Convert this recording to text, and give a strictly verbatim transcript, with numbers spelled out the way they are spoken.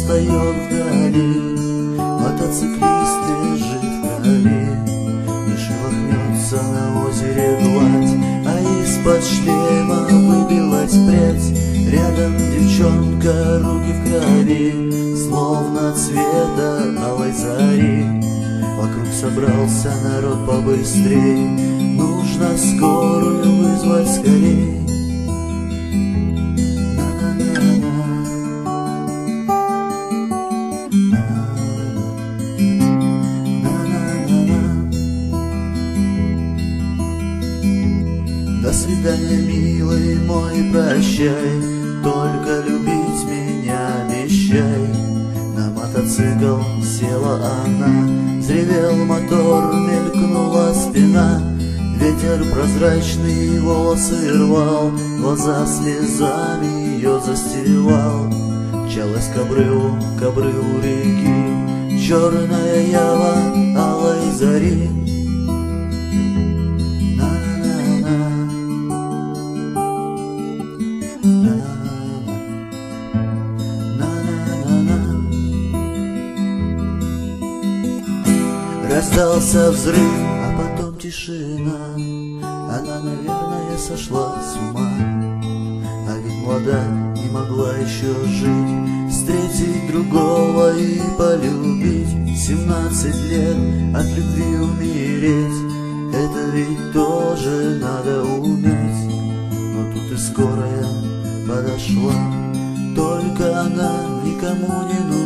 встает вдали, мотоциклист лежит в крови, не шелохнется на озере гладь, а из-под шлема выбилась прядь. Рядом девчонка, руки в крови, словно цвета алой зари. Вокруг собрался народ побыстрей, нужно скорую вызвать скорей. До свидания, милый мой, прощай, только любить меня обещай. На мотоцикл села она, взревел мотор, мелькнула спина. Ветер прозрачный волосы рвал, глаза слезами ее застилал. Мчалась к обрыву, к обрыву реки, черная ява алой зари. Раздался взрыв, а потом тишина. Она, наверное, сошла с ума, а ведь молода, не могла еще жить, встретить другого и полюбить. Семнадцать лет от любви умереть, это ведь тоже надо уметь. Но тут и скорая подошла, только она никому не нужна.